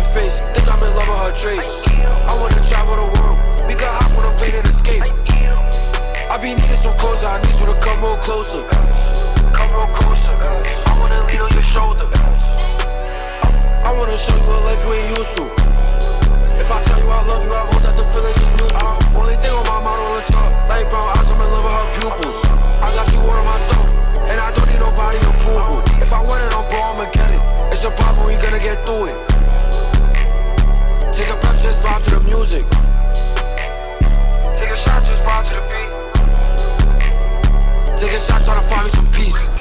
face, think I'm in love with her traits. I wanna travel the world, we can hop on a plane and escape. I be needing some closer, I need you to come real closer. Come real closer, I wanna lean on your shoulder. I wanna show you a life you ain't used to. If I tell you I love you, I hope that the feelings is mutual. Only thing on my mind on the top, light brown eyes, I'm in love with her pupils. I got you all to myself, and I don't need nobody approval. If I want it, I'm bro, I'ma get it. It's a problem, we gonna get through it. Take a breath, just vibe to the music. Take a shot, just vibe to the beat. Take a shot, tryna find me some peace.